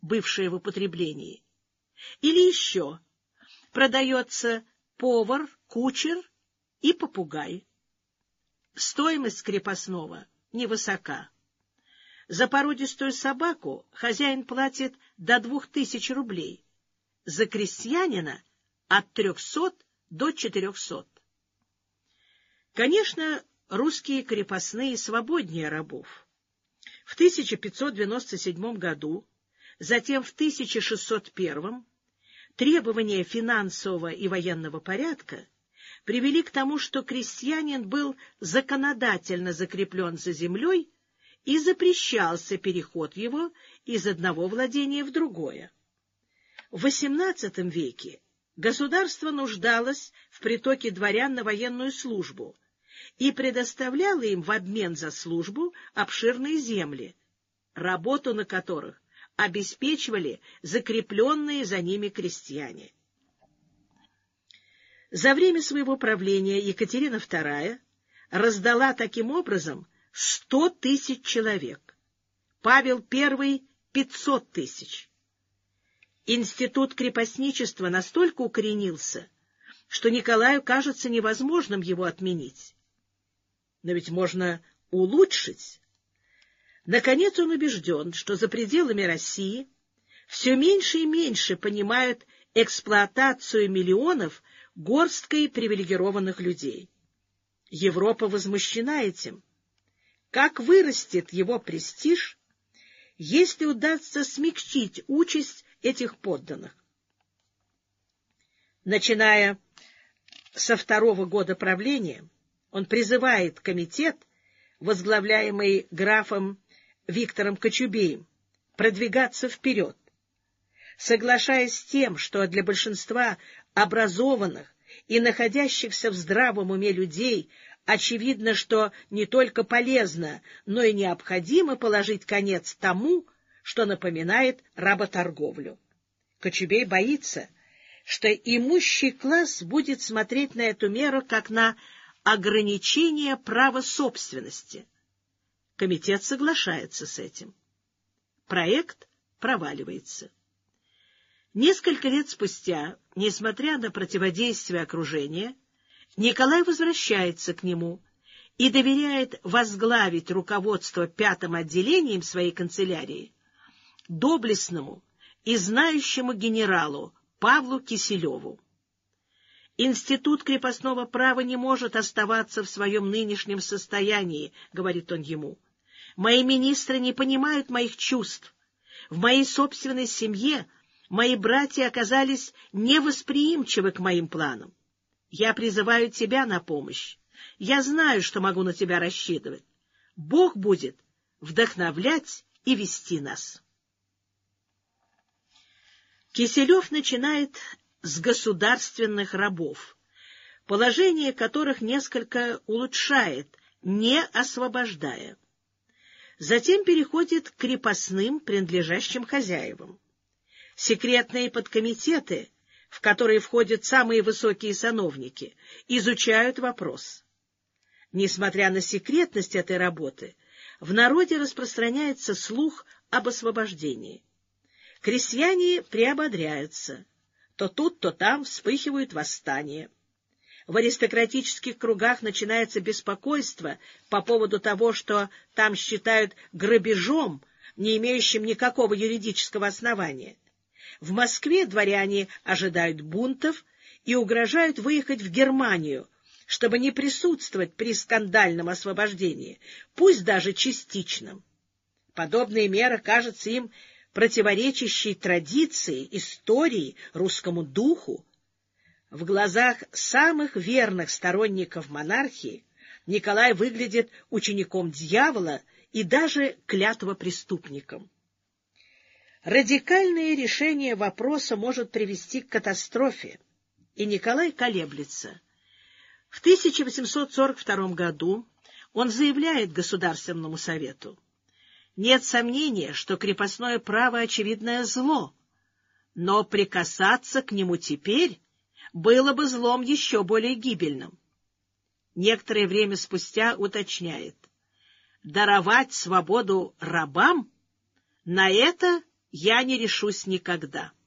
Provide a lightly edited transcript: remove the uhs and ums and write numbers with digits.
бывшее в употреблении. Или еще продается повар, кучер и попугай. Стоимость крепостного невысока. За породистую собаку хозяин платит до 2000 рублей, за крестьянина — от 300 до 400. Конечно, русские крепостные свободнее рабов. В 1597 году, затем в 1601 требования финансового и военного порядка привели к тому, что крестьянин был законодательно закреплен за землей и запрещался переход его из одного владения в другое. В XVIII веке государство нуждалось в притоке дворян на военную службу и предоставляло им в обмен за службу обширные земли, работу на которых обеспечивали закрепленные за ними крестьяне. За время своего правления Екатерина II раздала таким образом 100 000 человек, Павел I — 500 000. Институт крепостничества настолько укоренился, что Николаю кажется невозможным его отменить. Но ведь можно улучшить. Наконец он убежден, что за пределами России все меньше и меньше понимают эксплуатацию миллионов горсткой привилегированных людей. Европа возмущена этим. Как вырастет его престиж, если удастся смягчить участь этих подданных? Начиная со 2-го года правления, он призывает комитет, возглавляемый графом Виктором Кочубеем, продвигаться вперед. Соглашаясь с тем, что для большинства образованных и находящихся в здравом уме людей очевидно, что не только полезно, но и необходимо положить конец тому, что напоминает работорговлю. Кочубей боится, что имущий класс будет смотреть на эту меру как на ограничение права собственности. Комитет соглашается с этим. Проект проваливается. Несколько лет спустя, несмотря на противодействие окружения, Николай возвращается к нему и доверяет возглавить руководство 5-м отделением своей канцелярии доблестному и знающему генералу Павлу Киселеву. «Институт крепостного права не может оставаться в своем нынешнем состоянии», — говорит он ему. «Мои министры не понимают моих чувств. В моей собственной семье мои братья оказались невосприимчивы к моим планам. Я призываю тебя на помощь. Я знаю, что могу на тебя рассчитывать. Бог будет вдохновлять и вести нас». Киселев начинает с государственных рабов, положение которых несколько улучшает, не освобождая. Затем переходит к крепостным, принадлежащим хозяевам. Секретные подкомитеты, в которые входят самые высокие сановники, изучают вопрос. Несмотря на секретность этой работы, в народе распространяется слух об освобождении. Крестьяне приободряются. То тут, то там вспыхивают восстания. В аристократических кругах начинается беспокойство по поводу того, что там считают грабежом, не имеющим никакого юридического основания. В Москве дворяне ожидают бунтов и угрожают выехать в Германию, чтобы не присутствовать при скандальном освобождении, пусть даже частичном. Подобные меры кажутся им противоречащей традиции, истории, русскому духу. В глазах самых верных сторонников монархии Николай выглядит учеником дьявола и даже клятвопреступником. Радикальное решение вопроса может привести к катастрофе, и Николай колеблется. В 1842 году он заявляет Государственному совету: «Нет сомнения, что крепостное право — очевидное зло, но прикасаться к нему теперь было бы злом еще более гибельным». Некоторое время спустя уточняет: «Даровать свободу рабам — на это я не решусь никогда.